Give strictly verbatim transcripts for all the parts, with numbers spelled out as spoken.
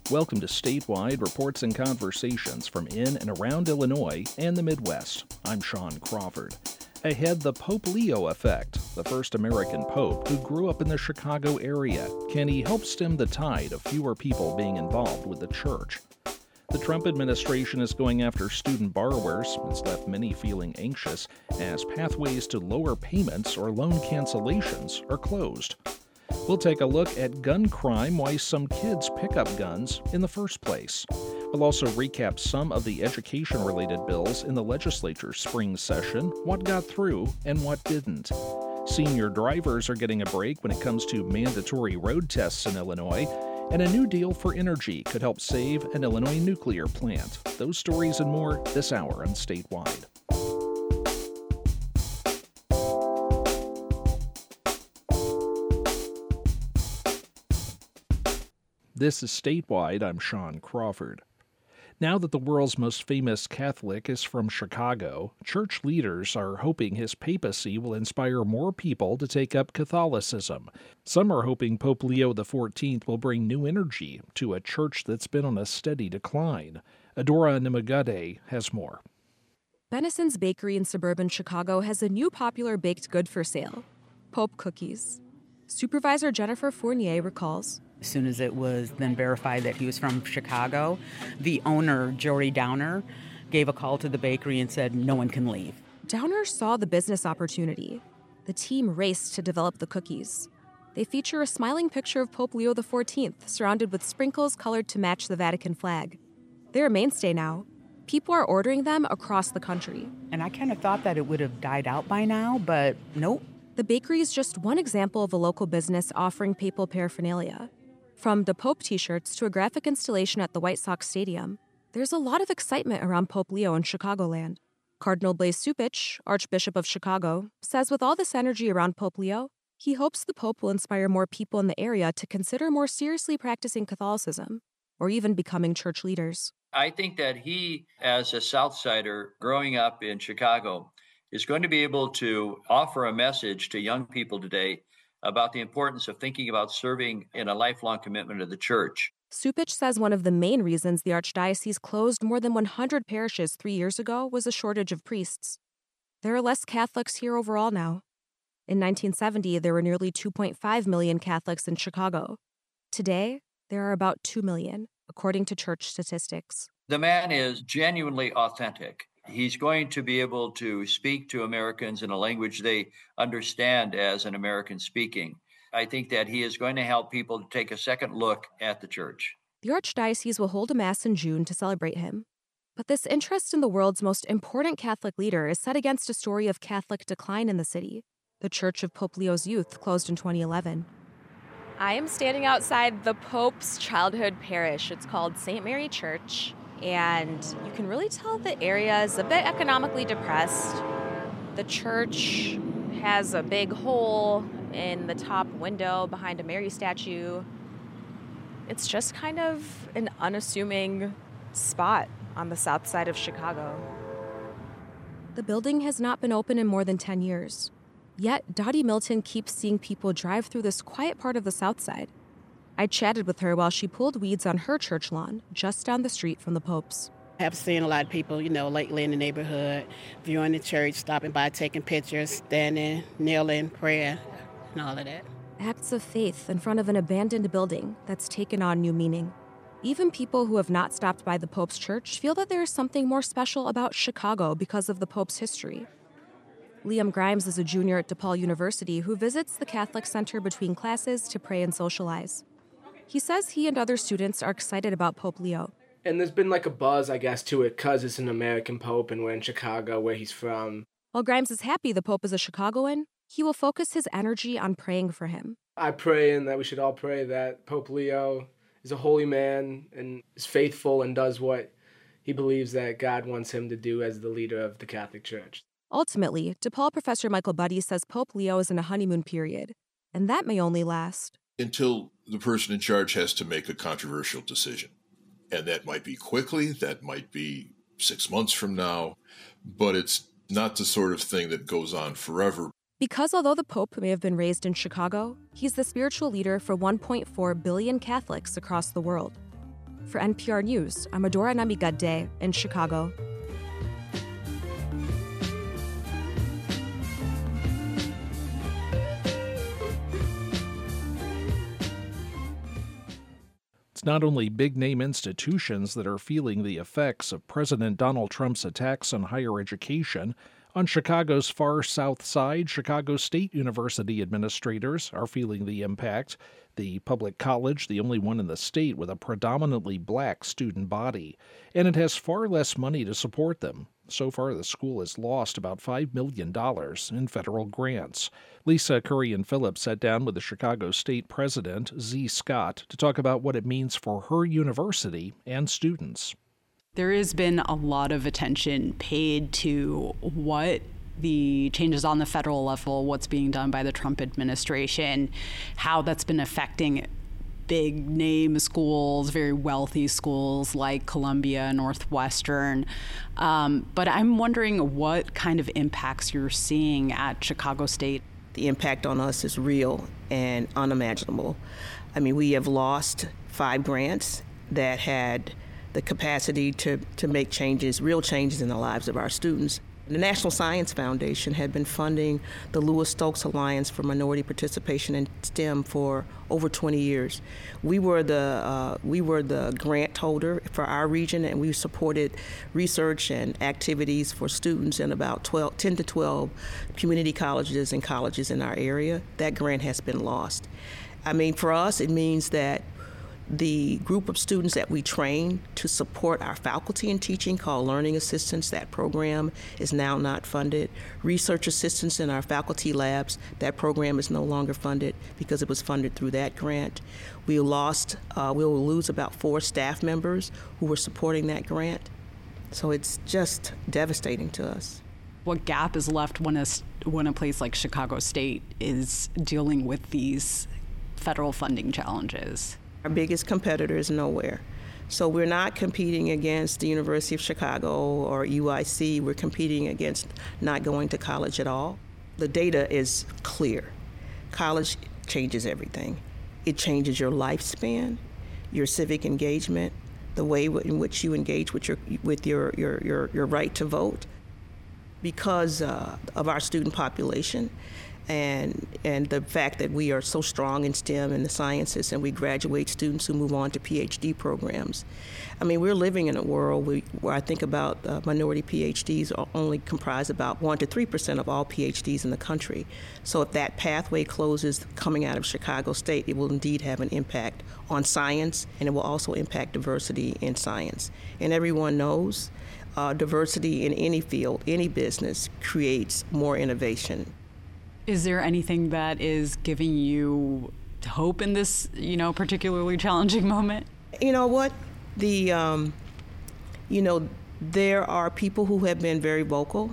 Welcome to Statewide Reports and Conversations from in and around Illinois and the Midwest. I'm Sean Crawford. Ahead, the Pope Leo effect, the first American pope who grew up in the Chicago area. Can he help stem the tide of fewer people being involved with the church? The Trump administration is going after student borrowers. It's left many feeling anxious as pathways to lower payments or loan cancellations are closed. We'll take a look at gun crime, why some kids pick up guns in the first place. We'll also recap some of the education-related bills in the legislature's spring session, what got through and what didn't. Senior drivers are getting a break when it comes to mandatory road tests in Illinois, and a new deal for energy could help save an Illinois nuclear plant. Those stories and more this hour on Statewide. This is Statewide. I'm Sean Crawford. Now that the world's most famous Catholic is from Chicago, church leaders are hoping his papacy will inspire more people to take up Catholicism. Some are hoping Pope Leo the fourteenth will bring new energy to a church that's been on a steady decline. Adora Nimagade has more. Benison's Bakery in suburban Chicago has a new popular baked good for sale, Pope cookies. Supervisor Jennifer Fournier recalls, as soon as it was then verified that he was from Chicago, the owner, Jory Downer, gave a call to the bakery and said no one can leave. Downer saw the business opportunity. The team raced to develop the cookies. They feature a smiling picture of Pope Leo the fourteenth, surrounded with sprinkles colored to match the Vatican flag. They're a mainstay now. People are ordering them across the country. And I kind of thought that it would have died out by now, but nope. The bakery is just one example of a local business offering papal paraphernalia. From the Pope t-shirts to a graphic installation at the White Sox Stadium, there's a lot of excitement around Pope Leo in Chicagoland. Cardinal Blaise Cupich, Archbishop of Chicago, says with all this energy around Pope Leo, he hopes the Pope will inspire more people in the area to consider more seriously practicing Catholicism, or even becoming church leaders. I think that he, as a Southsider growing up in Chicago, is going to be able to offer a message to young people today about the importance of thinking about serving in a lifelong commitment to the church. Cupich says one of the main reasons the Archdiocese closed more than one hundred parishes three years ago was a shortage of priests. There are less Catholics here overall now. In nineteen seventy, there were nearly two point five million Catholics in Chicago. Today, there are about two million, according to church statistics. The man is genuinely authentic. He's going to be able to speak to Americans in a language they understand as an American speaking. I think that he is going to help people to take a second look at the church. The Archdiocese will hold a Mass in June to celebrate him. But this interest in the world's most important Catholic leader is set against a story of Catholic decline in the city. The Church of Pope Leo's Youth closed in twenty eleven. I am standing outside the Pope's childhood parish. It's called Saint Mary Church. And you can really tell the area is a bit economically depressed. The church has a big hole in the top window behind a Mary statue. It's just kind of an unassuming spot on the south side of Chicago. The building has not been open in more than ten years. Yet, Dottie Milton keeps seeing people drive through this quiet part of the south side. I chatted with her while she pulled weeds on her church lawn, just down the street from the Pope's. I have seen a lot of people, you know, lately in the neighborhood, viewing the church, stopping by, taking pictures, standing, kneeling, prayer, and all of that. Acts of faith in front of an abandoned building that's taken on new meaning. Even people who have not stopped by the Pope's church feel that there is something more special about Chicago because of the Pope's history. Liam Grimes is a junior at DePaul University who visits the Catholic Center between classes to pray and socialize. He says he and other students are excited about Pope Leo. And there's been like a buzz, I guess, to it because it's an American Pope and we're in Chicago, where he's from. While Grimes is happy the Pope is a Chicagoan, he will focus his energy on praying for him. I pray, and that we should all pray, that Pope Leo is a holy man and is faithful and does what he believes that God wants him to do as the leader of the Catholic Church. Ultimately, DePaul professor Michael Buddy says Pope Leo is in a honeymoon period, and that may only last until the person in charge has to make a controversial decision. And that might be quickly, that might be six months from now, but it's not the sort of thing that goes on forever. Because although the Pope may have been raised in Chicago, he's the spiritual leader for one point four billion Catholics across the world. For N P R News, I'm Adora Namigadde in Chicago. It's not only big-name institutions that are feeling the effects of President Donald Trump's attacks on higher education. On Chicago's far south side, Chicago State University administrators are feeling the impact. The public college, the only one in the state with a predominantly black student body, and it has far less money to support them. So far, the school has lost about five million dollars in federal grants. Lisa Kurian-Phillips sat down with the Chicago State president, Z. Scott, to talk about what it means for her university and students. There has been a lot of attention paid to what the changes on the federal level, what's being done by the Trump administration, how that's been affecting big name schools, very wealthy schools like Columbia, Northwestern. Um, but I'm wondering what kind of impacts you're seeing at Chicago State. The impact on us is real and unimaginable. I mean, we have lost five grants that had the capacity to, to make changes, real changes in the lives of our students. The National Science Foundation had been funding the Louis Stokes Alliance for Minority Participation in STEM for over twenty years. We were the uh, we were the grant holder for our region, and we supported research and activities for students in about twelve, ten to twelve community colleges and colleges in our area. That grant has been lost. I mean, for us, it means that the group of students that we train to support our faculty in teaching, called Learning Assistants, that program is now not funded. Research assistants in our faculty labs, that program is no longer funded because it was funded through that grant. We lost, uh, we will lose about four staff members who were supporting that grant. So it's just devastating to us. What gap is left when a, when a place like Chicago State is dealing with these federal funding challenges? Our biggest competitor is nowhere. So we're not competing against the University of Chicago or U I C. We're competing against not going to college at all. The data is clear. College changes everything. It changes your lifespan, your civic engagement, the way in which you engage with your with your your your, your right to vote. Because uh, of our student population, and and the fact that we are so strong in STEM and the sciences, and we graduate students who move on to P H D programs. I mean, we're living in a world where, where I think about uh, minority P H Ds are only comprise about one to three percent of all P H Ds in the country. So if that pathway closes coming out of Chicago State, it will indeed have an impact on science, and it will also impact diversity in science. And everyone knows uh, diversity in any field, any business, creates more innovation. Is there anything that is giving you hope in this, you know, particularly challenging moment? You know what? The, um, you know, there are people who have been very vocal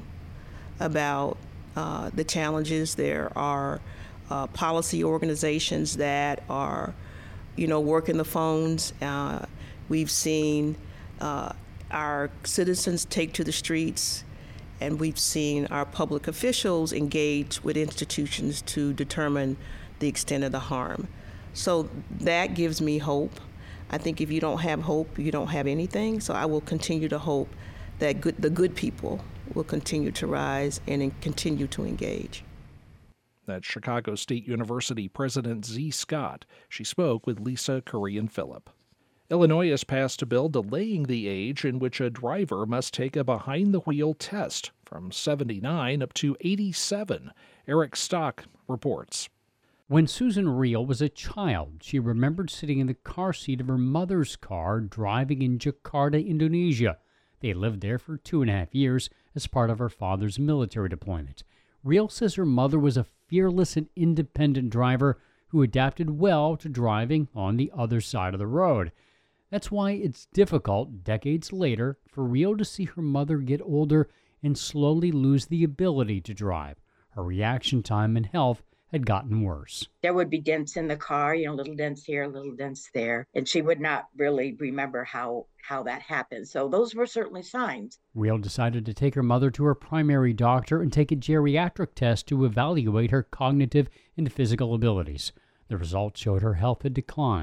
about uh, the challenges. There are uh, policy organizations that are, you know, working the phones. Uh, we've seen uh, our citizens take to the streets, and we've seen our public officials engage with institutions to determine the extent of the harm. So that gives me hope. I think if you don't have hope, you don't have anything. So I will continue to hope that good, the good people will continue to rise and continue to engage. That's Chicago State University President Z. Scott. She spoke with Lisa Kurian-Phillips. Illinois has passed a bill delaying the age in which a driver must take a behind-the-wheel test from seventy-nine up to eighty-seven. Eric Stock reports. When Susan Reel was a child, she remembered sitting in the car seat of her mother's car driving in Jakarta, Indonesia. They lived there for two and a half years as part of her father's military deployment. Reel says her mother was a fearless and independent driver who adapted well to driving on the other side of the road. That's why it's difficult, decades later, for Reel to see her mother get older and slowly lose the ability to drive. Her reaction time and health had gotten worse. There would be dents in the car, you know, little dents here, little dents there, and she would not really remember how, how that happened. So those were certainly signs. Reel decided to take her mother to her primary doctor and take a geriatric test to evaluate her cognitive and physical abilities. The results showed her health had declined.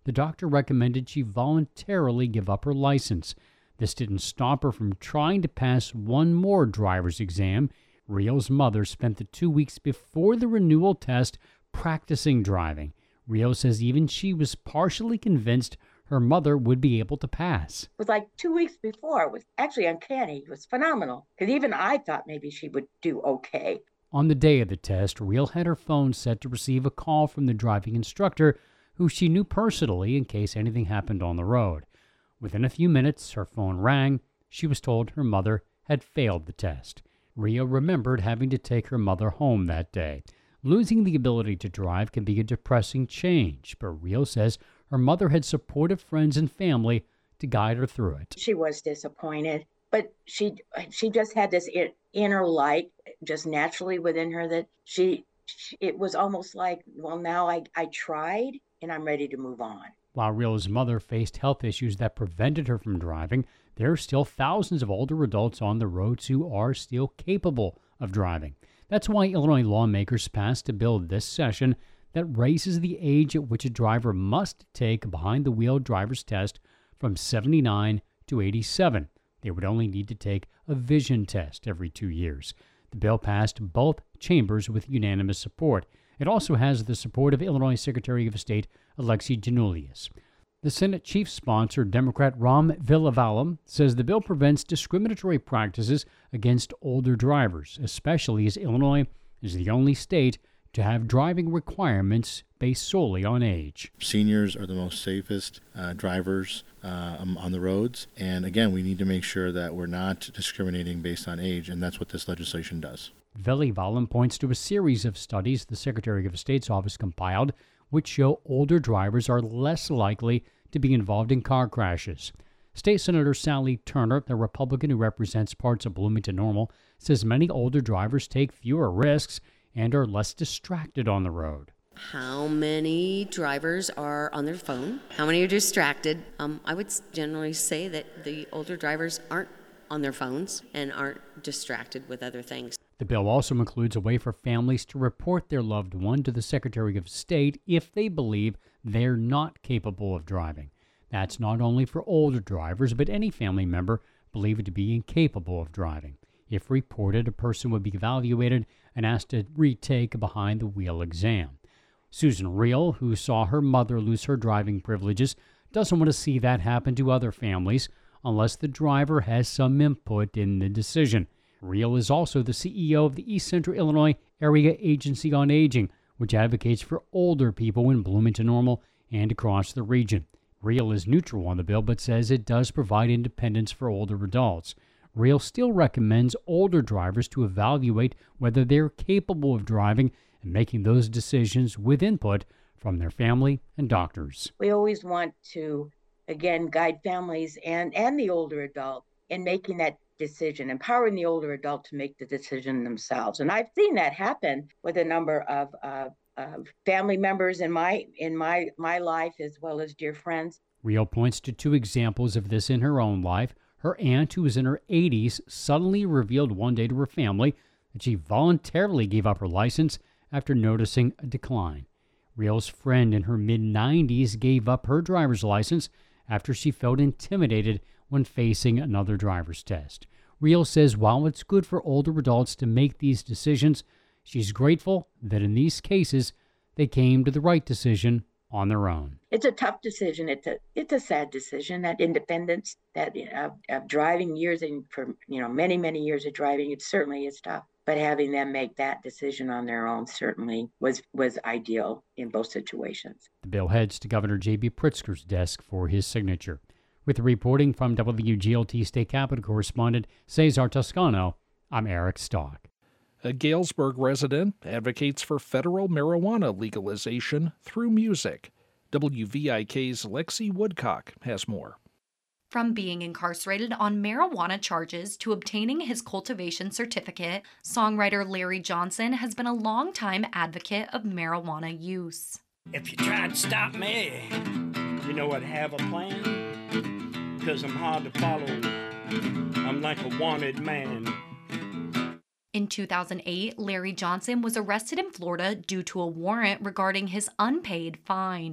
the doctor recommended she voluntarily give up her license. This didn't stop her from trying to pass one more driver's exam. Rio's mother spent the two weeks before the renewal test practicing driving. Rio says even she was partially convinced her mother would be able to pass. It was like two weeks before. It was actually uncanny. It was phenomenal. Because even I thought maybe she would do okay. On the day of the test, Rio had her phone set to receive a call from the driving instructor, who she knew personally in case anything happened on the road. Within a few minutes, her phone rang. She was told her mother had failed the test. Rio remembered having to take her mother home that day. Losing the ability to drive can be a depressing change, but Rio says her mother had supportive friends and family to guide her through it. She was disappointed, but she she just had this inner light just naturally within her that she, she it was almost like, well, now I, I tried and I'm ready to move on. While Rio's mother faced health issues that prevented her from driving, there are still thousands of older adults on the roads who are still capable of driving. That's why Illinois lawmakers passed a bill this session that raises the age at which a driver must take a behind-the-wheel driver's test from seventy-nine to eighty-seven. They would only need to take a vision test every two years. The bill passed both chambers with unanimous support. It also has the support of Illinois Secretary of State Alexi Giannoulias. The Senate chief sponsor, Democrat Ram Villavalam, says the bill prevents discriminatory practices against older drivers, especially as Illinois is the only state to have driving requirements based solely on age. Seniors are the most safest uh, drivers uh, on the roads, and again, we need to make sure that we're not discriminating based on age, and that's what this legislation does. Villavalam points to a series of studies the Secretary of State's office compiled which show older drivers are less likely to be involved in car crashes. State Senator Sally Turner, the Republican who represents parts of Bloomington Normal, says many older drivers take fewer risks and are less distracted on the road. How many drivers are on their phone? How many are distracted? Um, I would generally say that the older drivers aren't on their phones and aren't distracted with other things. The bill also includes a way for families to report their loved one to the Secretary of State if they believe they're not capable of driving. That's not only for older drivers, but any family member believed to be incapable of driving. If reported, a person would be evaluated and asked to retake a behind-the-wheel exam. Susan Reel, who saw her mother lose her driving privileges, doesn't want to see that happen to other families unless the driver has some input in the decision. Reel is also the C E O of the East Central Illinois Area Agency on Aging, which advocates for older people in Bloomington Normal and across the region. Reel is neutral on the bill, but says it does provide independence for older adults. Reel still recommends older drivers to evaluate whether they're capable of driving and making those decisions with input from their family and doctors. We always want to, again, guide families and, and the older adult in making that decision, empowering the older adult to make the decision themselves. And I've seen that happen with a number of uh, uh, family members in my in my my life as well as dear friends. Reel points to two examples of this in her own life. Her aunt, who was in her eighties, suddenly revealed one day to her family that she voluntarily gave up her license after noticing a decline. Reel's friend in her mid-nineties gave up her driver's license after she felt intimidated when facing another driver's test. Reel says while it's good for older adults to make these decisions, she's grateful that in these cases they came to the right decision on their own. It's a tough decision. It's a it's a sad decision. That independence, that uh, of driving years and for you know many many years of driving, it certainly is tough. But having them make that decision on their own certainly was was ideal in both situations. The bill heads to Governor J B Pritzker's desk for his signature. With the reporting from W G L T State Capitol correspondent Cesar Toscano, I'm Eric Stock. A Galesburg resident advocates for federal marijuana legalization through music. W V I K's Lexi Woodcock has more. From being incarcerated on marijuana charges to obtaining his cultivation certificate, songwriter Larry Johnson has been a longtime advocate of marijuana use. If you try to stop me, you know I'd have a plan. Because I'm hard to follow. I'm like a wanted man. In two thousand eight, Larry Johnson was arrested in Florida due to a warrant regarding his unpaid fine.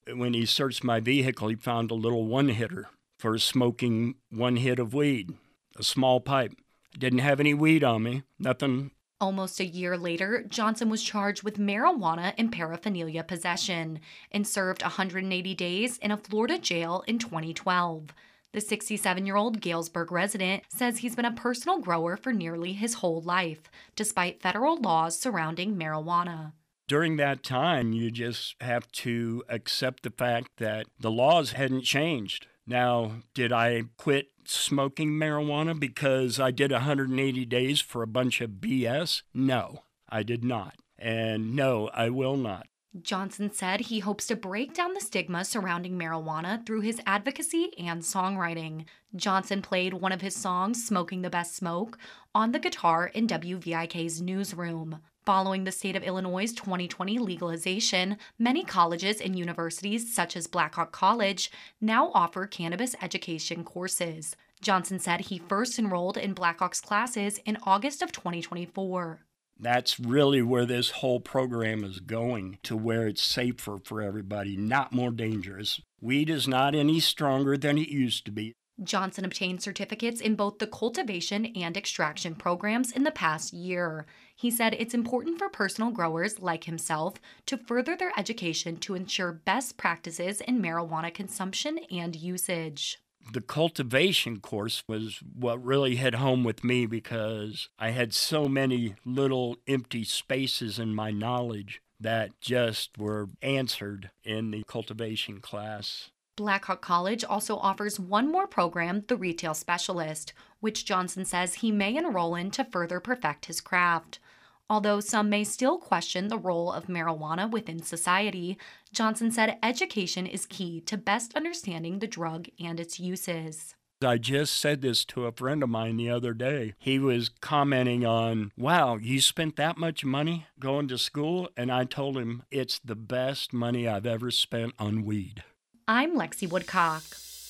When he searched my vehicle, he found a little one-hitter for smoking one hit of weed, a small pipe. Didn't have any weed on me, nothing. Almost a year later, Johnson was charged with marijuana and paraphernalia possession and served one hundred eighty days in a Florida jail in twenty twelve. The sixty-seven-year-old Galesburg resident says he's been a personal grower for nearly his whole life, despite federal laws surrounding marijuana. During that time, you just have to accept the fact that the laws hadn't changed. Now, did I quit smoking marijuana because I did one hundred eighty days for a bunch of B S? No, I did not. And no, I will not. Johnson said he hopes to break down the stigma surrounding marijuana through his advocacy and songwriting. Johnson played one of his songs, Smoking the Best Smoke, on the guitar in W V I K's newsroom. Following the state of Illinois' twenty twenty legalization, many colleges and universities, such as Blackhawk College, now offer cannabis education courses. Johnson said he first enrolled in Blackhawk's classes in August of twenty twenty-four. That's really where this whole program is going, to where it's safer for everybody, not more dangerous. Weed is not any stronger than it used to be. Johnson obtained certificates in both the cultivation and extraction programs in the past year. He said it's important for personal growers like himself to further their education to ensure best practices in marijuana consumption and usage. The cultivation course was what really hit home with me because I had so many little empty spaces in my knowledge that just were answered in the cultivation class. Blackhawk College also offers one more program, the Retail Specialist, which Johnson says he may enroll in to further perfect his craft. Although some may still question the role of marijuana within society, Johnson said education is key to best understanding the drug and its uses. I just said this to a friend of mine the other day. He was commenting on, wow, you spent that much money going to school? And I told him it's the best money I've ever spent on weed. I'm Lexi Woodcock.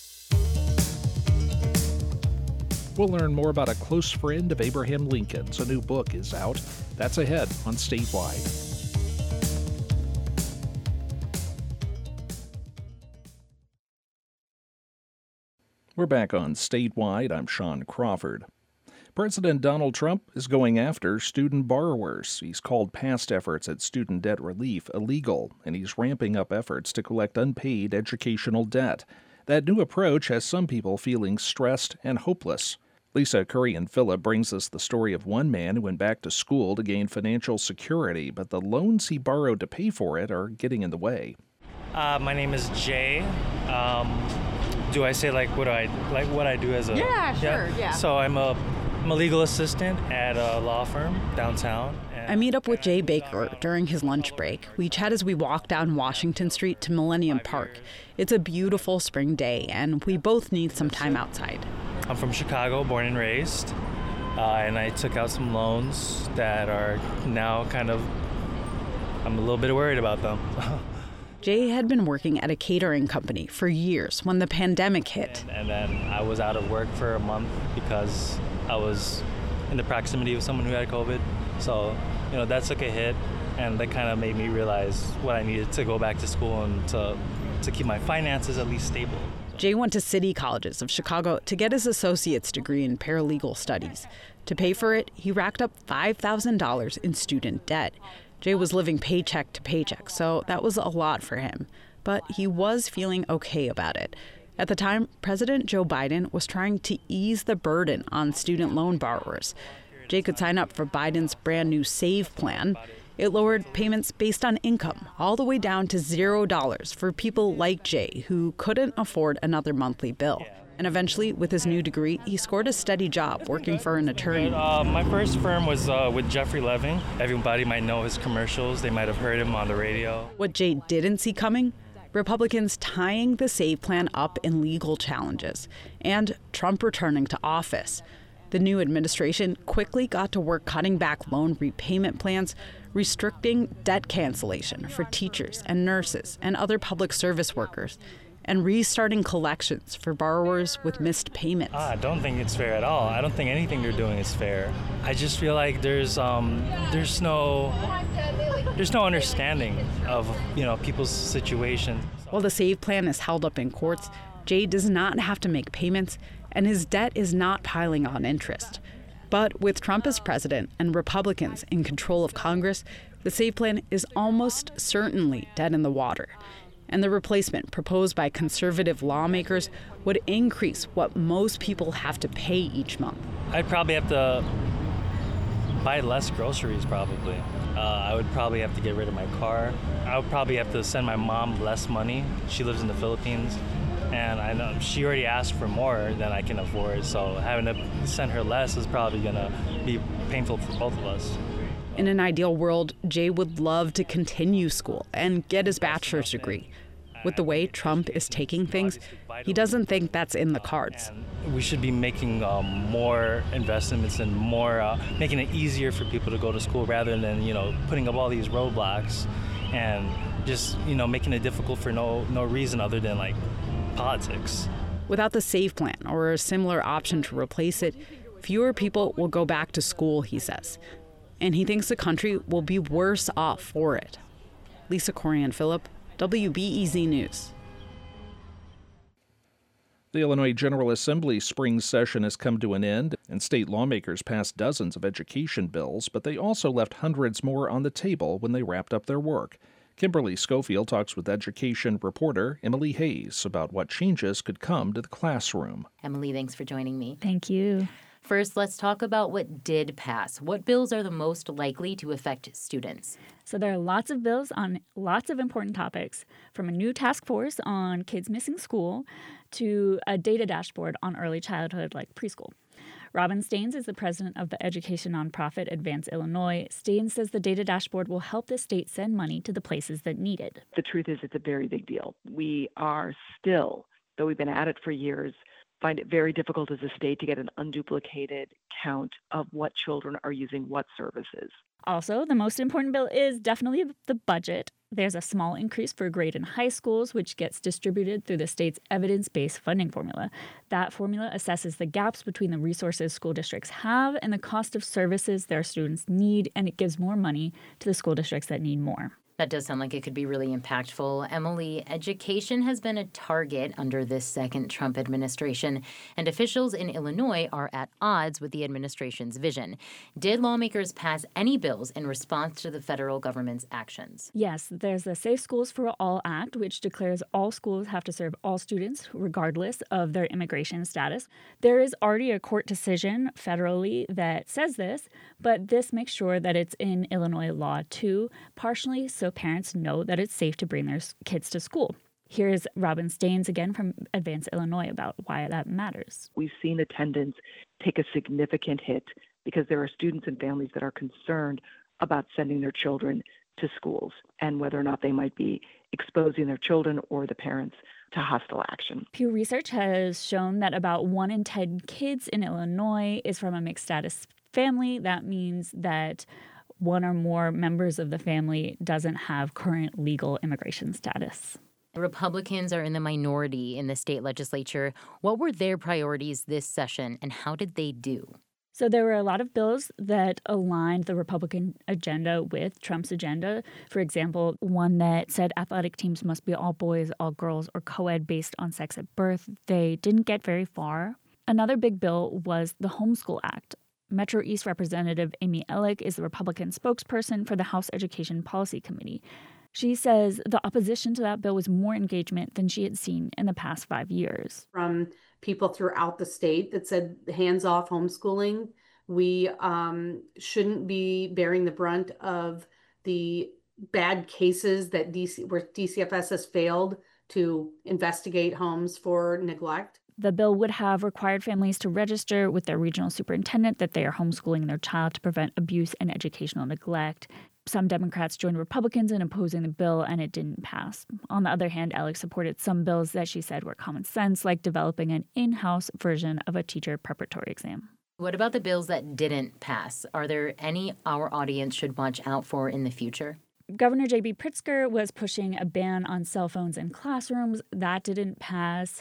We'll learn more about a close friend of Abraham Lincoln's. A new book is out. That's ahead on Statewide. We're back on Statewide. I'm Sean Crawford. President Donald Trump is going after student borrowers. He's called past efforts at student debt relief illegal, and he's ramping up efforts to collect unpaid educational debt. That new approach has some people feeling stressed and hopeless. Lisa Currian-Phillip brings us the story of one man who went back to school to gain financial security, but the loans he borrowed to pay for it are getting in the way. Uh, my name is Jay. Um, do I say like what do I like what I do as a yeah sure yeah, yeah. So I'm a I'm a legal assistant at a law firm downtown. I meet up with Jay Baker during his lunch break. We chat as we walk down Washington Street to Millennium Park. It's a beautiful spring day, and we both need some time outside. I'm from Chicago, born and raised, uh, and I took out some loans that are now kind of, I'm a little bit worried about them. Jay had been working at a catering company for years when the pandemic hit. And, and then I was out of work for a month because I was in the proximity of someone who had COVID. So, you know, that took a hit, and that kind of made me realize what I needed to go back to school and to to keep my finances at least stable. Jay went to City Colleges of Chicago to get his associate's degree in paralegal studies. To pay for it, he racked up five thousand dollars in student debt. Jay was living paycheck to paycheck, so that was a lot for him. But he was feeling okay about it. At the time, President Joe Biden was trying to ease the burden on student loan borrowers. Jay could sign up for Biden's brand new SAVE plan. It lowered payments based on income, all the way down to zero dollars for people like Jay who couldn't afford another monthly bill. And eventually, with his new degree, he scored a steady job working for an attorney. Uh, my first firm was uh, with Jeffrey Levin. Everybody might know his commercials. They might have heard him on the radio. What Jay didn't see coming? Republicans tying the SAVE plan up in legal challenges, and Trump returning to office. The new administration quickly got to work cutting back loan repayment plans, restricting debt cancellation for teachers and nurses and other public service workers, and restarting collections for borrowers with missed payments. I don't think it's fair at all. I don't think anything they're doing is fair. I just feel like there's um, there's no there's no understanding of, you know, people's situation. While the SAVE plan is held up in courts, Jay does not have to make payments, and his debt is not piling on interest. But with Trump as president and Republicans in control of Congress, the SAVE plan is almost certainly dead in the water. And the replacement proposed by conservative lawmakers would increase what most people have to pay each month. I'd probably have to buy less groceries, probably. Uh, I would probably have to get rid of my car. I would probably have to send my mom less money. She lives in the Philippines, and I know she already asked for more than I can afford, so having to send her less is probably going to be painful for both of us. In an ideal world, Jay would love to continue school and get his bachelor's degree. With the way Trump is taking things, he doesn't think that's in the cards. We should be making um, more investments and more, uh, making it easier for people to go to school rather than, you know, putting up all these roadblocks and just, you know, making it difficult for no, no reason other than, like, politics. Without the SAVE plan or a similar option to replace it, fewer people will go back to school, he says. And he thinks the country will be worse off for it. Lisa Corian-Phillip, W B E Z News. The Illinois General Assembly spring session has come to an end, and state lawmakers passed dozens of education bills, but they also left hundreds more on the table when they wrapped up their work. Kimberly Schofield talks with education reporter Emily Hayes about what changes could come to the classroom. Emily, thanks for joining me. Thank you. First, let's talk about what did pass. What bills are the most likely to affect students? So there are lots of bills on lots of important topics, from a new task force on kids missing school to a data dashboard on early childhood like preschool. Robin Staines is the president of the education nonprofit Advance Illinois. Staines says the data dashboard will help the state send money to the places that need it. The truth is it's a very big deal. We are still, though we've been at it for years, find it very difficult as a state to get an unduplicated count of what children are using what services. Also, the most important bill is definitely the budget. There's a small increase for grade in high schools, which gets distributed through the state's evidence-based funding formula. That formula assesses the gaps between the resources school districts have and the cost of services their students need, and it gives more money to the school districts that need more. That does sound like it could be really impactful. Emily, education has been a target under this second Trump administration, and officials in Illinois are at odds with the administration's vision. Did lawmakers pass any bills in response to the federal government's actions? Yes, there's the Safe Schools for All Act, which declares all schools have to serve all students, regardless of their immigration status. There is already a court decision federally that says this, but this makes sure that it's in Illinois law, too, partially so parents know that it's safe to bring their kids to school. Here's Robin Staines again from Advance Illinois about why that matters. We've seen attendance take a significant hit because there are students and families that are concerned about sending their children to schools and whether or not they might be exposing their children or the parents to hostile action. Pew Research has shown that about one in ten kids in Illinois is from a mixed status family. That means that one or more members of the family doesn't have current legal immigration status. Republicans are in the minority in the state legislature. What were their priorities this session, and how did they do? So there were a lot of bills that aligned the Republican agenda with Trump's agenda. For example, one that said athletic teams must be all boys, all girls, or co-ed based on sex at birth. They didn't get very far. Another big bill was the Homeschool Act. Metro East Representative Amy Ellick is the Republican spokesperson for the House Education Policy Committee. She says the opposition to that bill was more engagement than she had seen in the past five years. From people throughout the state that said hands-off homeschooling, we um, shouldn't be bearing the brunt of the bad cases that D C, where D C F S has failed to investigate homes for neglect. The bill would have required families to register with their regional superintendent that they are homeschooling their child to prevent abuse and educational neglect. Some Democrats joined Republicans in opposing the bill, and it didn't pass. On the other hand, Alex supported some bills that she said were common sense, like developing an in-house version of a teacher preparatory exam. What about the bills that didn't pass? Are there any our audience should watch out for in the future? Governor J B Pritzker was pushing a ban on cell phones in classrooms. That didn't pass.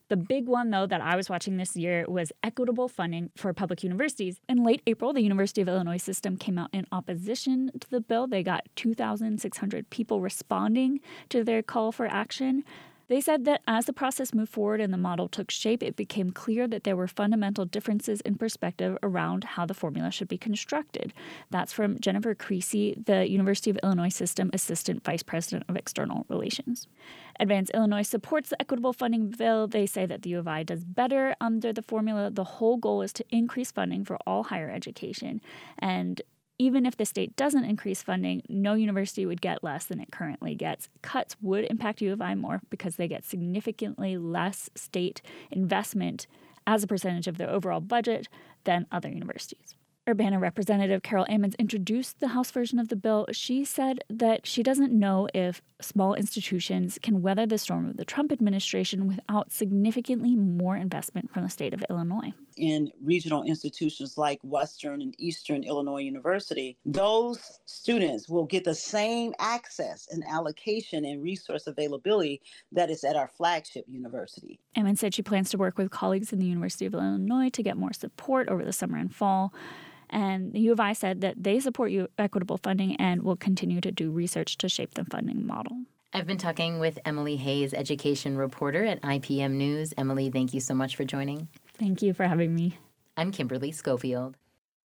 The big one, though, that I was watching this year was equitable funding for public universities. In late April, the University of Illinois system came out in opposition to the bill. They got two thousand six hundred people responding to their call for action. They said that as the process moved forward and the model took shape, it became clear that there were fundamental differences in perspective around how the formula should be constructed. That's from Jennifer Creasy, the University of Illinois System Assistant Vice President of External Relations. Advance Illinois supports the equitable funding bill. They say that the U of I does better under the formula. The whole goal is to increase funding for all higher education. And even if the state doesn't increase funding, no university would get less than it currently gets. Cuts would impact U of I more because they get significantly less state investment as a percentage of their overall budget than other universities. Urbana Representative Carol Ammons introduced the House version of the bill. She said that she doesn't know if small institutions can weather the storm of the Trump administration without significantly more investment from the state of Illinois. In regional institutions like Western and Eastern Illinois University, those students will get the same access and allocation and resource availability that is at our flagship university. Ammons said she plans to work with colleagues in the University of Illinois to get more support over the summer and fall. And the U of I said that they support equitable funding and will continue to do research to shape the funding model. I've been talking with Emily Hayes, education reporter at I P M News. Emily, thank you so much for joining. Thank you for having me. I'm Kimberly Schofield.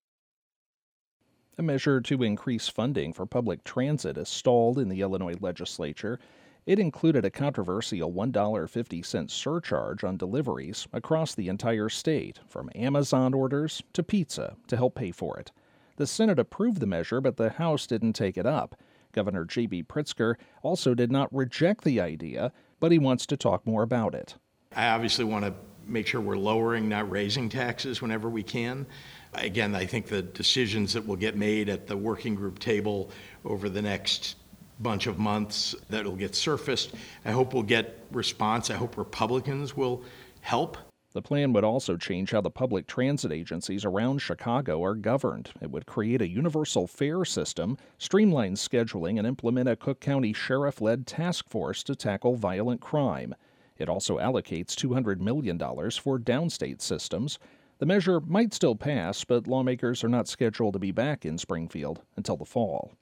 A measure to increase funding for public transit is stalled in the Illinois legislature. It included a controversial one dollar and fifty cents surcharge on deliveries across the entire state, from Amazon orders to pizza, to help pay for it. The Senate approved the measure, but the House didn't take it up. Governor J B Pritzker also did not reject the idea, but he wants to talk more about it. I obviously want to make sure we're lowering, not raising taxes whenever we can. Again, I think the decisions that will get made at the working group table over the next bunch of months that will get surfaced, I hope we'll get response. I hope Republicans will help. The plan would also change how the public transit agencies around Chicago are governed. It would create a universal fare system, streamline scheduling, and implement a Cook County Sheriff-led task force to tackle violent crime. It also allocates two hundred million dollars for downstate systems. The measure might still pass, but lawmakers are not scheduled to be back in Springfield until the fall.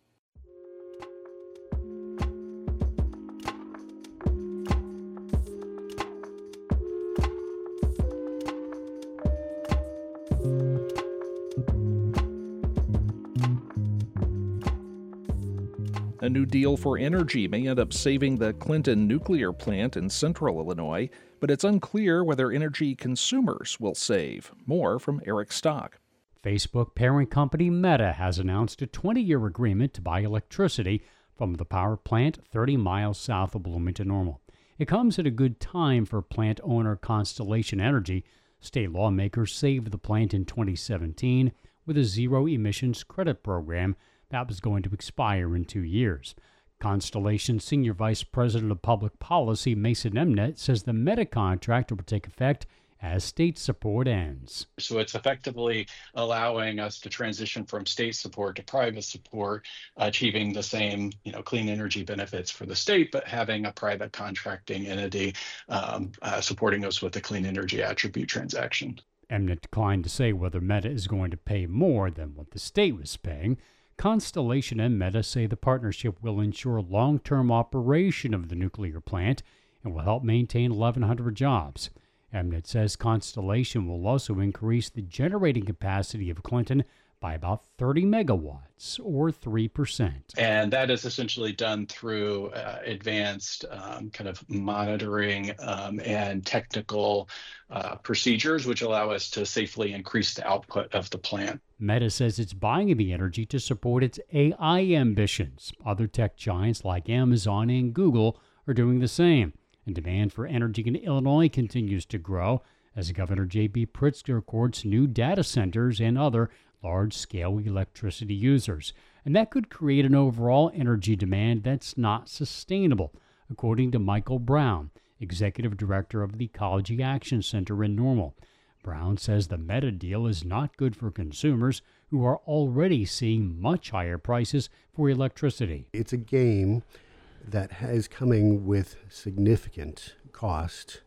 A new deal for energy may end up saving the Clinton nuclear plant in central Illinois, but it's unclear whether energy consumers will save. More from Eric Stock. Facebook parent company Meta has announced a twenty-year agreement to buy electricity from the power plant thirty miles south of Bloomington Normal. It comes at a good time for plant owner Constellation Energy. State lawmakers saved the plant in twenty seventeen with a zero emissions credit program that was going to expire in two years. Constellation Senior Vice President of Public Policy Mason Emnett says the Meta contract will take effect as state support ends. So it's effectively allowing us to transition from state support to private support, achieving the same, you know, clean energy benefits for the state, but having a private contracting entity um, uh, supporting us with the clean energy attribute transaction. Emnett declined to say whether Meta is going to pay more than what the state was paying. Constellation and Meta say the partnership will ensure long-term operation of the nuclear plant and will help maintain eleven hundred jobs. Emnett says Constellation will also increase the generating capacity of Clinton by about thirty megawatts, or three percent. And that is essentially done through uh, advanced um, kind of monitoring um, and technical uh, procedures, which allow us to safely increase the output of the plant. Meta says it's buying the energy to support its A I ambitions. Other tech giants like Amazon and Google are doing the same. And demand for energy in Illinois continues to grow as Governor J B Pritzker courts new data centers and other large-scale electricity users. And that could create an overall energy demand that's not sustainable, according to Michael Brown, Executive Director of the Ecology Action Center in Normal. Brown says the Meta deal is not good for consumers who are already seeing much higher prices for electricity. It's a game that is coming with significant cost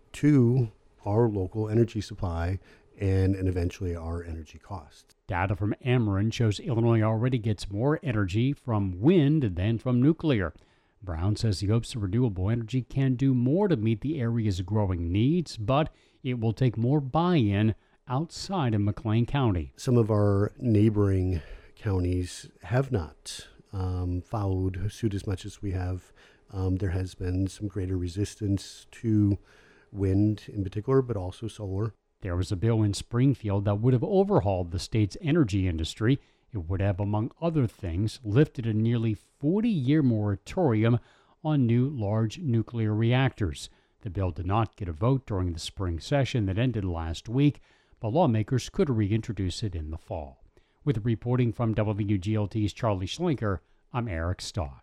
to our local energy supply and, and eventually our energy costs. Data from Ameren shows Illinois already gets more energy from wind than from nuclear. Brown says he hopes the renewable energy can do more to meet the area's growing needs, but it will take more buy-in outside of McLean County. Some of our neighboring counties have not um, followed suit as much as we have. Um, there has been some greater resistance to wind in particular, but also solar. There was a bill in Springfield that would have overhauled the state's energy industry. It would have, among other things, lifted a nearly forty-year moratorium on new large nuclear reactors. The bill did not get a vote during the spring session that ended last week, but lawmakers could reintroduce it in the fall. With reporting from W G L T's Charlie Schlenker, I'm Eric Stock.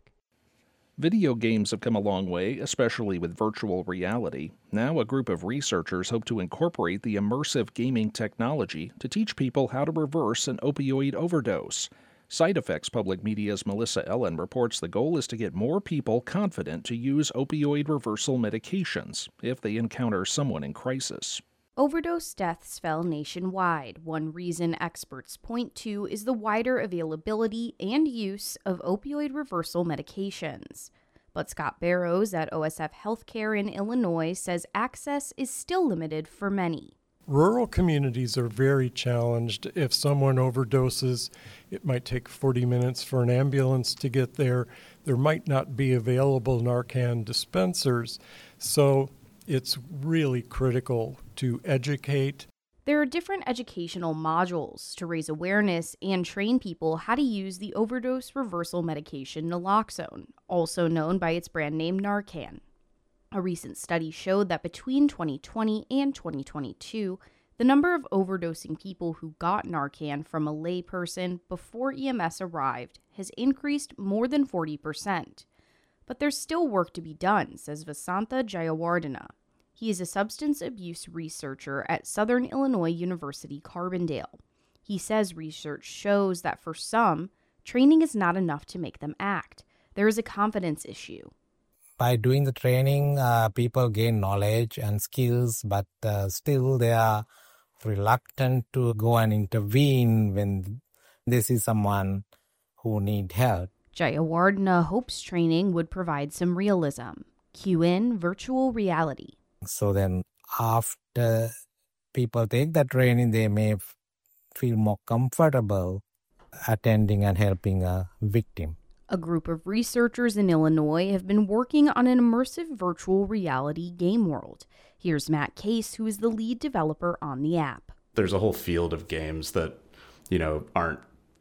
Video games have come a long way, especially with virtual reality. Now, a group of researchers hope to incorporate the immersive gaming technology to teach people how to reverse an opioid overdose. Side Effects Public Media's Melissa Ellen reports the goal is to get more people confident to use opioid reversal medications if they encounter someone in crisis. Overdose deaths fell nationwide. One reason experts point to is the wider availability and use of opioid reversal medications. But Scott Barrows at O S F Healthcare in Illinois says access is still limited for many. Rural communities are very challenged. If someone overdoses, it might take forty minutes for an ambulance to get there. There might not be available Narcan dispensers. So it's really critical to educate. There are different educational modules to raise awareness and train people how to use the overdose reversal medication naloxone, also known by its brand name Narcan. A recent study showed that between twenty twenty and twenty twenty-two, the number of overdosing people who got Narcan from a layperson before E M S arrived has increased more than forty percent. But there's still work to be done, says Vasantha Jayawardena. He is a substance abuse researcher at Southern Illinois University Carbondale. He says research shows that for some, training is not enough to make them act. There is a confidence issue. By doing the training, uh, people gain knowledge and skills, but uh, still they are reluctant to go and intervene when they see someone who needs help. Jayawardena hopes training would provide some realism. Cue in virtual reality. So then after people take the training, they may f- feel more comfortable attending and helping a victim. A group of researchers in Illinois have been working on an immersive virtual reality game world. Here's Matt Case, who is the lead developer on the app. There's a whole field of games that, you know, aren't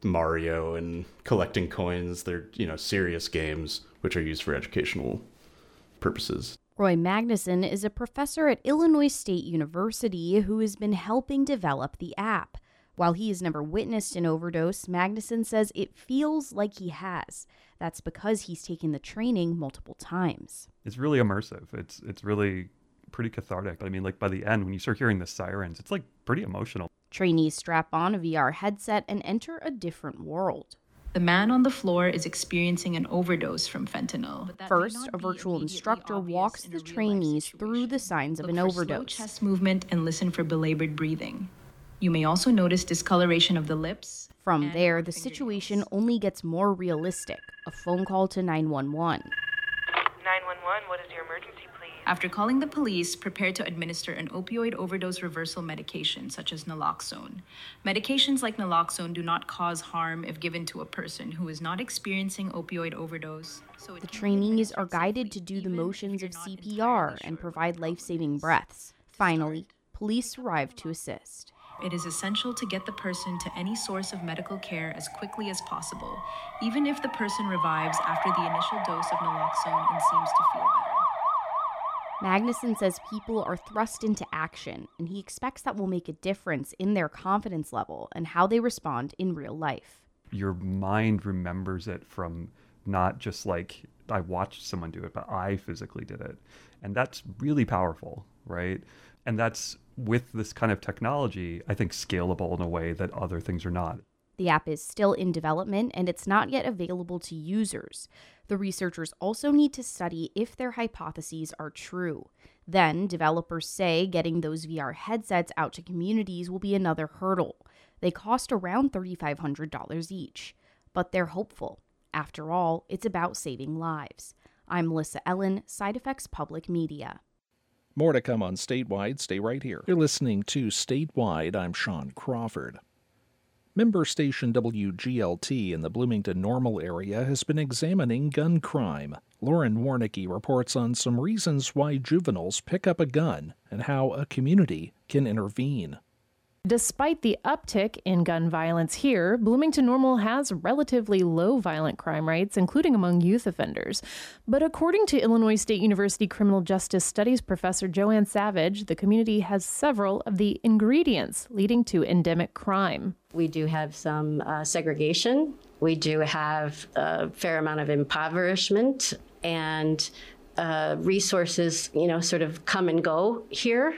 Mario and collecting coins. They're, you know, serious games which are used for educational purposes. Roy Magnuson is a professor at Illinois State University who has been helping develop the app. While he has never witnessed an overdose, Magnuson says it feels like he has. That's because he's taken the training multiple times. It's really immersive. It's it's really pretty cathartic. I mean, like by the end, when you start hearing the sirens, it's like pretty emotional. Trainees strap on a V R headset and enter a different world. The man on the floor is experiencing an overdose from fentanyl. First, a virtual instructor walks the trainees through the signs of an overdose. Look for slow chest movement and listen for belabored breathing. You may also notice discoloration of the lips. From there, the situation only gets more realistic. A phone call to nine one one. nine one one, what is your emergency, please? After calling the police, prepare to administer an opioid overdose reversal medication such as naloxone. Medications like naloxone do not cause harm if given to a person who is not experiencing opioid overdose. So the trainees are guided to do the motions of C P R and provide life-saving breaths. Finally, police arrive to assist. It is essential to get the person to any source of medical care as quickly as possible, even if the person revives after the initial dose of naloxone and seems to feel better. Magnuson says people are thrust into action, and he expects that will make a difference in their confidence level and how they respond in real life. Your mind remembers it from not just like, I watched someone do it, but I physically did it. And that's really powerful, right? And that's, with this kind of technology, I think scalable in a way that other things are not. The app is still in development and it's not yet available to users. The researchers also need to study if their hypotheses are true. Then, developers say getting those V R headsets out to communities will be another hurdle. They cost around three thousand five hundred dollars each. But they're hopeful. After all, it's about saving lives. I'm Melissa Ellen, Side Effects Public Media. More to come on Statewide. Stay right here. You're listening to Statewide. I'm Sean Crawford. Member station W G L T in the Bloomington Normal area has been examining gun crime. Lauren Warnicki reports on some reasons why juveniles pick up a gun and how a community can intervene. Despite the uptick in gun violence here, Bloomington Normal has relatively low violent crime rates, including among youth offenders. But according to Illinois State University Criminal Justice Studies professor Joanne Savage, the community has several of the ingredients leading to endemic crime. We do have some uh, segregation. We do have a fair amount of impoverishment, and uh, resources, you know, sort of come and go here.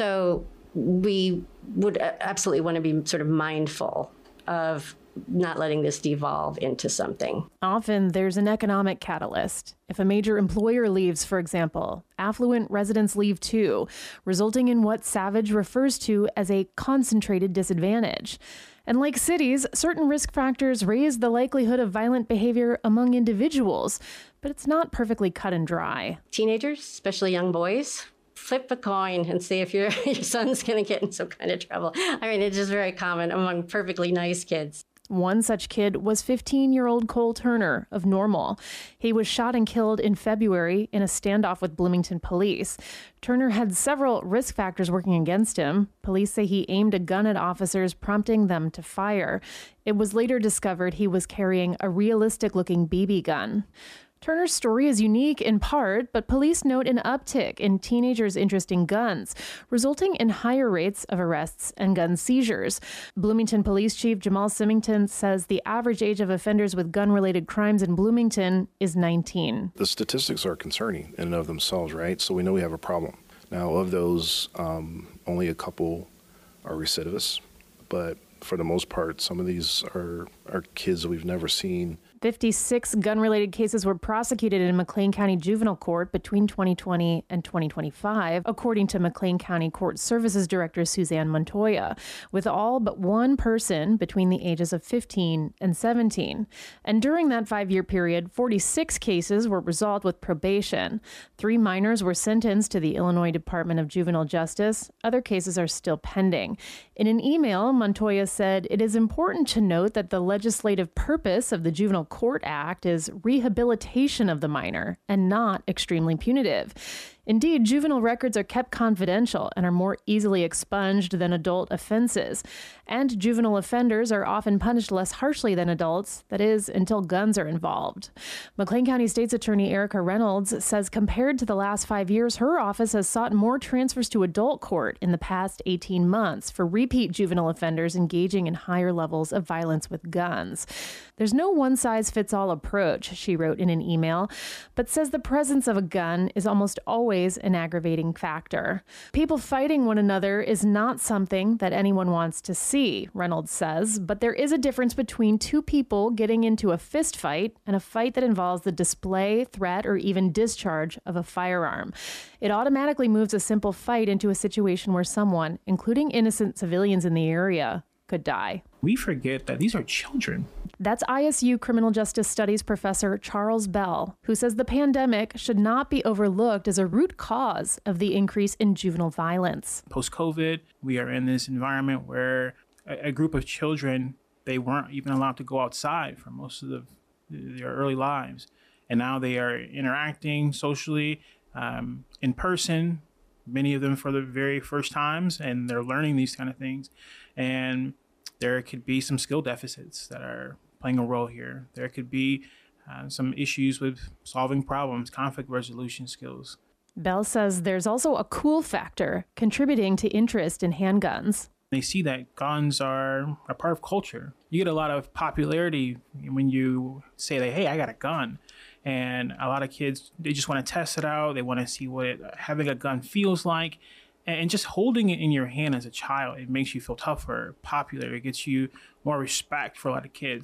So we would absolutely want to be sort of mindful of not letting this devolve into something. Often there's an economic catalyst. If a major employer leaves, for example, affluent residents leave too, resulting in what Savage refers to as a concentrated disadvantage. And like cities, certain risk factors raise the likelihood of violent behavior among individuals, but it's not perfectly cut and dry. Teenagers, especially young boys, flip a coin and see if your, your son's going to get in some kind of trouble. I mean, it's just very common among perfectly nice kids. One such kid was fifteen-year-old Cole Turner of Normal. He was shot and killed in February in a standoff with Bloomington police. Turner had several risk factors working against him. Police say he aimed a gun at officers, prompting them to fire. It was later discovered he was carrying a realistic-looking B B gun. Turner's story is unique in part, but police note an uptick in teenagers' interest in guns, resulting in higher rates of arrests and gun seizures. Bloomington Police Chief Jamal Symington says the average age of offenders with gun-related crimes in Bloomington is nineteen. The statistics are concerning in and of themselves, right? So we know we have a problem. Now, of those, um, only a couple are recidivists, but for the most part, some of these are, are kids that we've never seen. fifty-six gun-related cases were prosecuted in McLean County Juvenile Court between twenty twenty and twenty twenty-five, according to McLean County Court Services Director Suzanne Montoya, with all but one person between the ages of fifteen and seventeen. And during that five-year period, forty-six cases were resolved with probation. Three minors were sentenced to the Illinois Department of Juvenile Justice. Other cases are still pending. In an email, Montoya said, "It is important to note that the legislative purpose of the Juvenile Court Act is rehabilitation of the minor and not extremely punitive. Indeed, juvenile records are kept confidential and are more easily expunged than adult offenses. And juvenile offenders are often punished less harshly than adults, that is, until guns are involved." McLean County State's Attorney Erica Reynolds says compared to the last five years, her office has sought more transfers to adult court in the past eighteen months for repeat juvenile offenders engaging in higher levels of violence with guns. There's no one-size-fits-all approach, she wrote in an email, but says the presence of a gun is almost always an aggravating factor. People fighting one another is not something that anyone wants to see, Reynolds says, but there is a difference between two people getting into a fist fight and a fight that involves the display, threat, or even discharge of a firearm. It automatically moves a simple fight into a situation where someone, including innocent civilians in the area, could die. We forget that these are children. That's I S U Criminal Justice Studies professor Charles Bell, who says the pandemic should not be overlooked as a root cause of the increase in juvenile violence. Post-COVID, we are in this environment where a, a group of children, they weren't even allowed to go outside for most of the, their early lives. And now they are interacting socially, um, in person, many of them for the very first times, and they're learning these kind of things. And there could be some skill deficits that are playing a role here. There could be uh, some issues with solving problems, conflict resolution skills. Bell says there's also a cool factor contributing to interest in handguns. They see that guns are a part of culture. You get a lot of popularity when you say that, hey, I got a gun. And a lot of kids, they just want to test it out. They want to see what it, having a gun feels like. And just holding it in your hand as a child, it makes you feel tougher, popular. It gets you more respect for a lot of kids.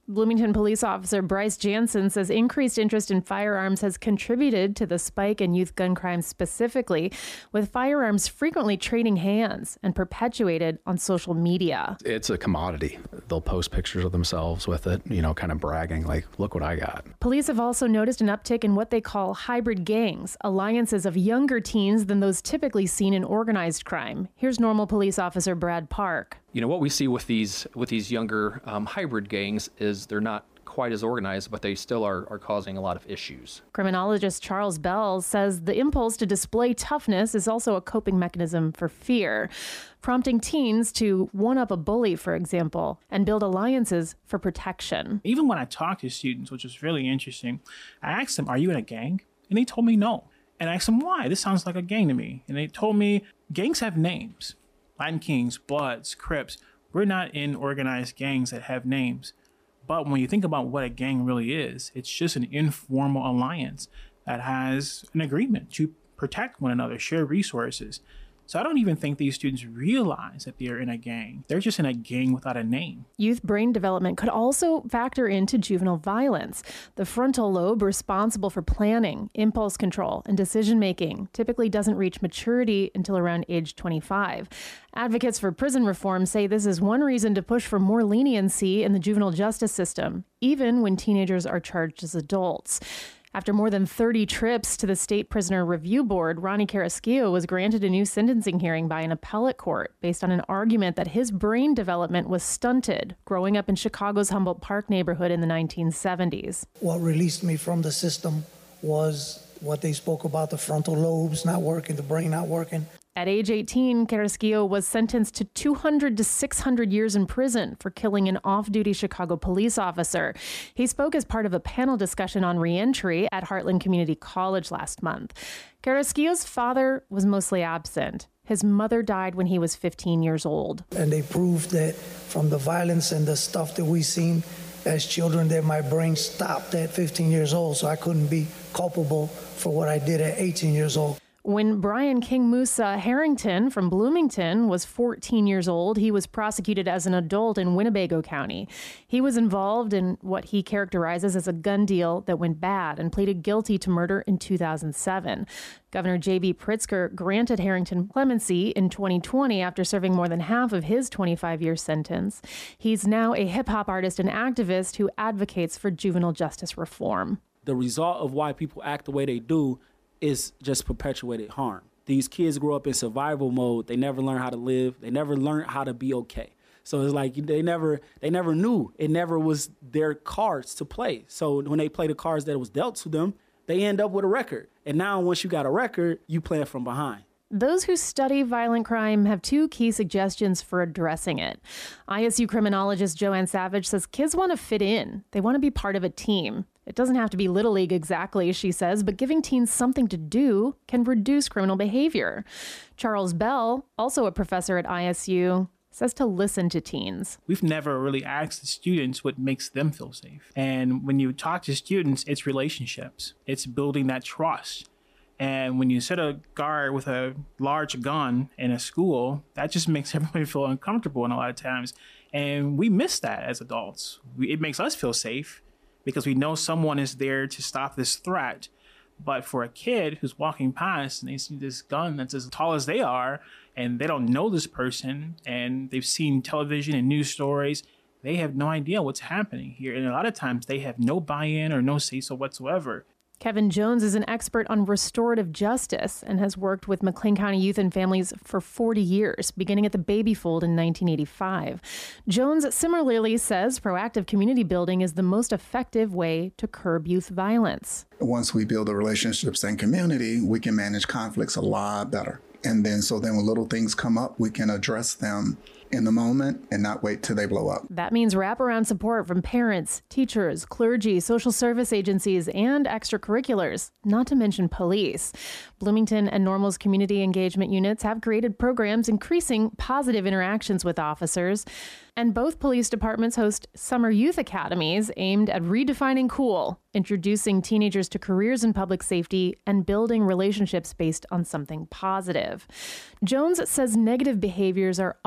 Bloomington police officer Bryce Jansen says increased interest in firearms has contributed to the spike in youth gun crime specifically, with firearms frequently trading hands and perpetuated on social media. It's a commodity. They'll post pictures of themselves with it, you know, kind of bragging like, look what I got. Police have also noticed an uptick in what they call hybrid gangs, alliances of younger teens than those typically seen in organized crime. Here's Normal police officer Brad Park. You know, what we see with these with these younger um, hybrid gangs is they're not quite as organized, but they still are, are causing a lot of issues. Criminologist Charles Bell says the impulse to display toughness is also a coping mechanism for fear, prompting teens to one-up a bully, for example, and build alliances for protection. Even when I talk to students, which is really interesting, I asked them, are you in a gang? And they told me no. And I asked them why. This sounds like a gang to me. And they told me gangs have names. Latin Kings, Bloods, Crips. We're not in organized gangs that have names. But when you think about what a gang really is, it's just an informal alliance that has an agreement to protect one another, share resources. So I don't even think these students realize that they're in a gang. They're just in a gang without a name. Youth brain development could also factor into juvenile violence. The frontal lobe, responsible for planning, impulse control, and decision-making, typically doesn't reach maturity until around age twenty-five. Advocates for prison reform say this is one reason to push for more leniency in the juvenile justice system, even when teenagers are charged as adults. After more than thirty trips to the State Prisoner Review Board, Ronnie Carrasquillo was granted a new sentencing hearing by an appellate court based on an argument that his brain development was stunted growing up in Chicago's Humboldt Park neighborhood in the nineteen seventies. What released me from the system was what they spoke about, the frontal lobes not working, the brain not working. At age eighteen, Carrasquillo was sentenced to two hundred to six hundred years in prison for killing an off-duty Chicago police officer. He spoke as part of a panel discussion on reentry at Heartland Community College last month. Carrasquillo's father was mostly absent. His mother died when he was fifteen years old. And they proved that from the violence and the stuff that we seen as children, that my brain stopped at fifteen years old, so I couldn't be culpable for what I did at eighteen years old. When Brian King Musa Harrington from Bloomington was fourteen years old, he was prosecuted as an adult in Winnebago County. He was involved in what he characterizes as a gun deal that went bad and pleaded guilty to murder in two thousand seven. Governor J B Pritzker granted Harrington clemency in twenty twenty after serving more than half of his twenty-five-year sentence. He's now a hip-hop artist and activist who advocates for juvenile justice reform. The result of why people act the way they do is just perpetuated harm. These kids grow up in survival mode. They never learn how to live. They never learn how to be okay. So it's like they never they never knew. It never was their cards to play. So when they play the cards that was dealt to them, they end up with a record. And now once you got a record, you play from behind. Those who study violent crime have two key suggestions for addressing it. I S U criminologist Joanne Savage says kids want to fit in. They want to be part of a team. It doesn't have to be Little League exactly, she says, but giving teens something to do can reduce criminal behavior. Charles Bell, also a professor at I S U, says to listen to teens. We've never really asked the students what makes them feel safe. And when you talk to students, it's relationships. It's building that trust. And when you set a guard with a large gun in a school, that just makes everybody feel uncomfortable in a lot of times. And we miss that as adults. We, it makes us feel safe because we know someone is there to stop this threat. But for a kid who's walking past and they see this gun that's as tall as they are, and they don't know this person, and they've seen television and news stories, they have no idea what's happening here. And a lot of times they have no buy-in or no say-so whatsoever. Kevin Jones is an expert on restorative justice and has worked with McLean County Youth and Families for forty years, beginning at the Baby Fold in nineteen eighty-five. Jones similarly says proactive community building is the most effective way to curb youth violence. Once we build the relationships and community, we can manage conflicts a lot better. And then so then when little things come up, we can address them in the moment and not wait till they blow up. That means wraparound support from parents, teachers, clergy, social service agencies, and extracurriculars, not to mention police. Bloomington and Normal's community engagement units have created programs increasing positive interactions with officers. And both police departments host summer youth academies aimed at redefining cool, introducing teenagers to careers in public safety and building relationships based on something positive. Jones says negative behaviors are often a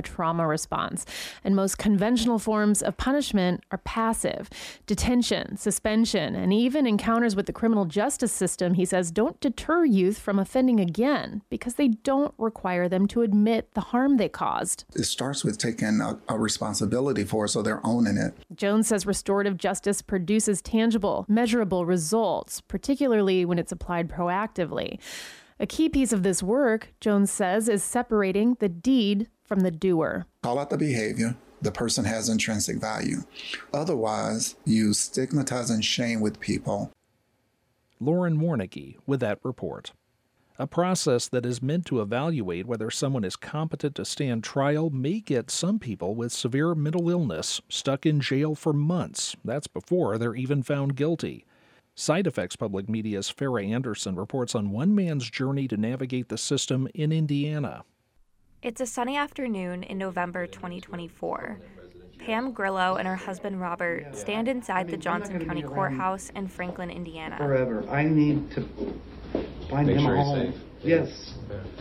trauma response. And most conventional forms of punishment are passive. Detention, suspension, and even encounters with the criminal justice system, he says, don't deter youth from offending again because they don't require them to admit the harm they caused. It starts with taking a, a responsibility for it, so they're owning it. Jones says restorative justice produces tangible, measurable results, particularly when it's applied proactively. A key piece of this work, Jones says, is separating the deed from the doer. Call out the behavior. The person has intrinsic value. Otherwise, you stigmatize and shame with people. Lauren Warnicki with that report. A process that is meant to evaluate whether someone is competent to stand trial may get some people with severe mental illness stuck in jail for months. That's before they're even found guilty. Side Effects Public Media's Farah Anderson reports on one man's journey to navigate the system in Indiana. It's a sunny afternoon in November twenty twenty-four. Pam Grillo and her husband Robert stand inside the Johnson County Courthouse in Franklin, Indiana. Forever. I need to find him a home. Yes.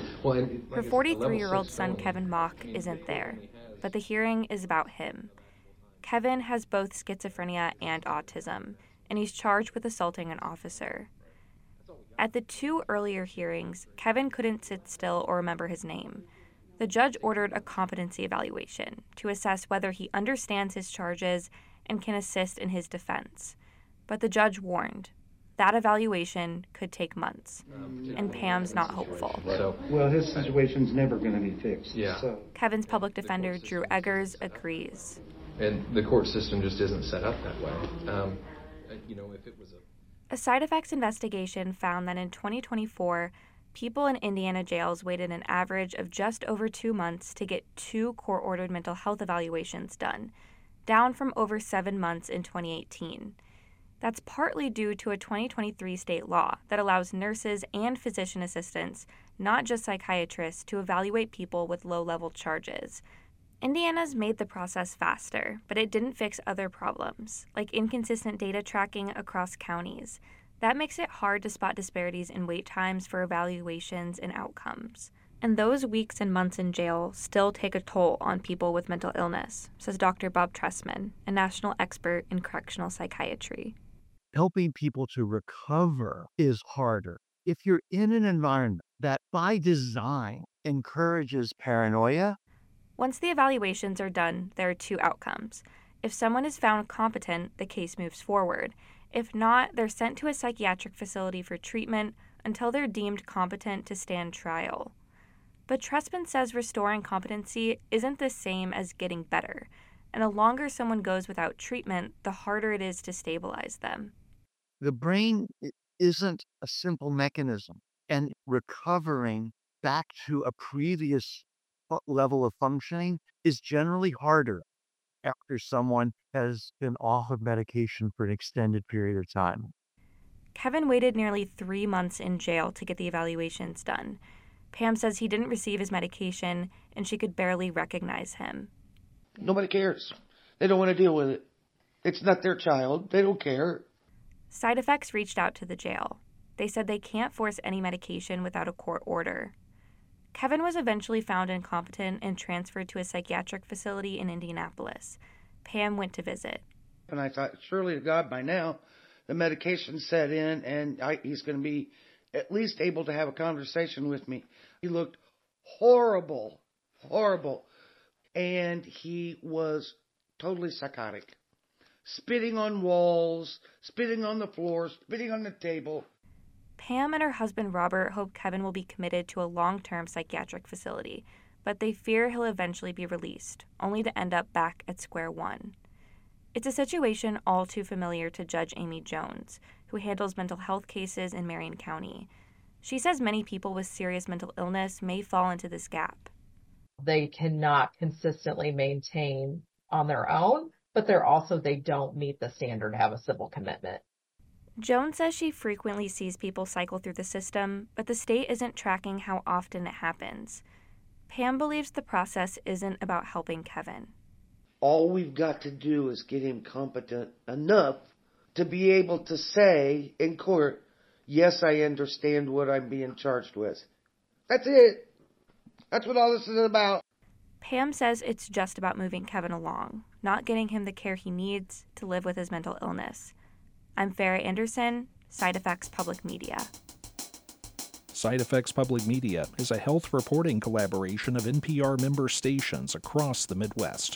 Her forty-three-year-old son Kevin Mock isn't there, but the hearing is about him. Kevin has both schizophrenia and autism, and he's charged with assaulting an officer. At the two earlier hearings, Kevin couldn't sit still or remember his name. The judge ordered a competency evaluation to assess whether he understands his charges and can assist in his defense. But the judge warned that evaluation could take months, and Pam's not hopeful. Well, his situation's never going to be fixed. Yeah. So. Kevin's public defender, Drew Eggers, agrees. And the court system just isn't set up that way. Um, you know, if it was a... A side effects investigation found that in twenty twenty-four, people in Indiana jails waited an average of just over two months to get two court-ordered mental health evaluations done, down from over seven months in twenty eighteen. That's partly due to a twenty twenty-three state law that allows nurses and physician assistants, not just psychiatrists, to evaluate people with low-level charges. Indiana's made the process faster, but it didn't fix other problems, like inconsistent data tracking across counties. That makes it hard to spot disparities in wait times for evaluations and outcomes. And those weeks and months in jail still take a toll on people with mental illness, says Doctor Bob Tressman, a national expert in correctional psychiatry. Helping people to recover is harder. If you're in an environment that by design encourages paranoia. Once the evaluations are done, there are two outcomes. If someone is found competent, the case moves forward. If not, they're sent to a psychiatric facility for treatment until they're deemed competent to stand trial. But Tressman says restoring competency isn't the same as getting better, and the longer someone goes without treatment, the harder it is to stabilize them. The brain isn't a simple mechanism, and recovering back to a previous level of functioning is generally harder after someone has been off of medication for an extended period of time. Kevin waited nearly three months in jail to get the evaluations done. Pam says he didn't receive his medication and she could barely recognize him. Nobody cares. They don't want to deal with it. It's not their child. They don't care. Side Effects reached out to the jail. They said they can't force any medication without a court order. Kevin was eventually found incompetent and transferred to a psychiatric facility in Indianapolis. Pam went to visit. And I thought, surely to God, by now, the medication set in and I, he's going to be at least able to have a conversation with me. He looked horrible, horrible. And he was totally psychotic. Spitting on walls, spitting on the floor, spitting on the table. Pam and her husband Robert hope Kevin will be committed to a long-term psychiatric facility, but they fear he'll eventually be released, only to end up back at square one. It's a situation all too familiar to Judge Amy Jones, who handles mental health cases in Marion County. She says many people with serious mental illness may fall into this gap. They cannot consistently maintain on their own, but they're also, they don't meet the standard to have a civil commitment. Jones says she frequently sees people cycle through the system, but the state isn't tracking how often it happens. Pam believes the process isn't about helping Kevin. All we've got to do is get him competent enough to be able to say in court, yes, I understand what I'm being charged with. That's it. That's what all this is about. Pam says it's just about moving Kevin along, not getting him the care he needs to live with his mental illness. I'm Farrah Anderson, Side Effects Public Media. Side Effects Public Media is a health reporting collaboration of N P R member stations across the Midwest.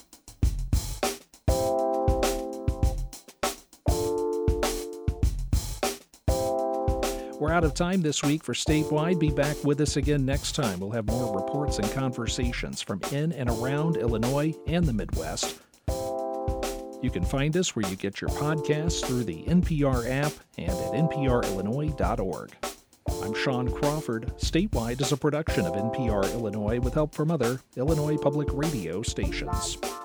We're out of time this week for Statewide. Be back with us again next time. We'll have more reports and conversations from in and around Illinois and the Midwest. You can find us where you get your podcasts through the N P R app and at N P R Illinois dot org. I'm Sean Crawford. Statewide is a production of N P R Illinois with help from other Illinois public radio stations.